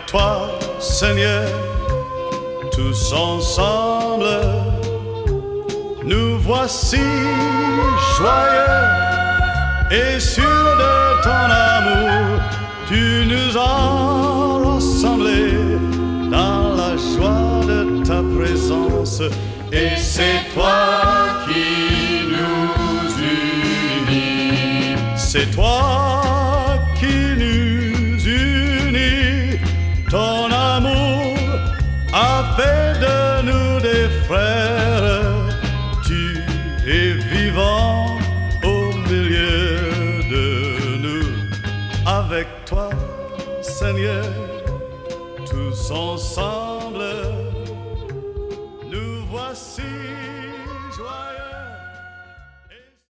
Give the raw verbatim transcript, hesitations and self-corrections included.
toi, Seigneur, tous ensemble, nous voici joyeux et sûrs de ton amour. Tu nous as rassemblés dans la joie de ta présence, et c'est toi qui nous unis. C'est toi qui nous unis. Ton amour a fait de nous des frères. Tu es vivant au milieu de nous. Avec toi, Seigneur, tous ensemble,